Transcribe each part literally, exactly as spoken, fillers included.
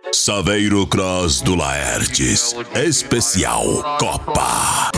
Saveiro Cross do Laertes, especial Copa.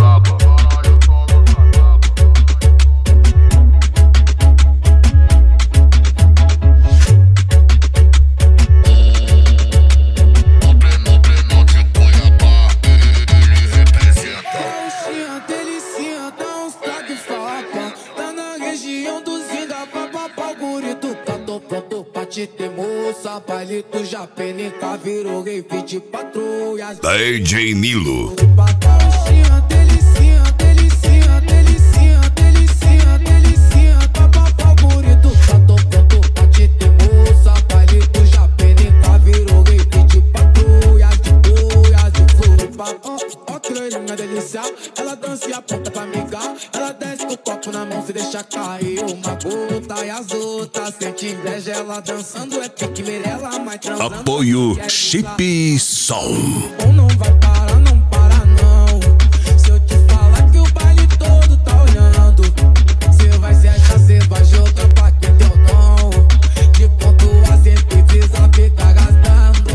Te temoça, palito já penica, virou rei de patrulhas. D J Nilo. Delicinha, delicinha, delicinha, delicinha, delicinha, delicinha, papapá bonito, tá tocando pra te temoça, palito já penica, virou rei de patrulhas, de boias, de Floripa. Ó, ó que loirinha delícia, ela dança e aponta pra amigar, ela desce com o copo na mão, se deixa cair uma gota e as outras sente inveja, ela dançando é pique merela, mas transando. Apoio Chip Som. Ou não vai parar, não para não. Se eu te falar que o baile todo tá olhando, cê vai se achar, cê vai jogar pra quem tem o dom. De ponto a sempre precisa ficar gastando.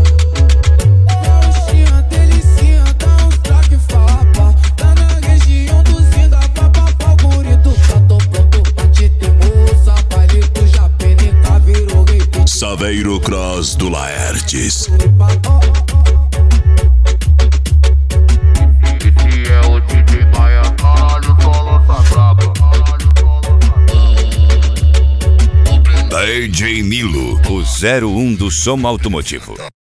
Roxinha, delicinha, dá uns traque fapa. Tá na região do Zinga, papapá, bonito. Tá tô pronto pra te ter moça, palito já peneca, virou rei. Saveiro Cross do Laertes. D J Nilo, o zero um do som automotivo.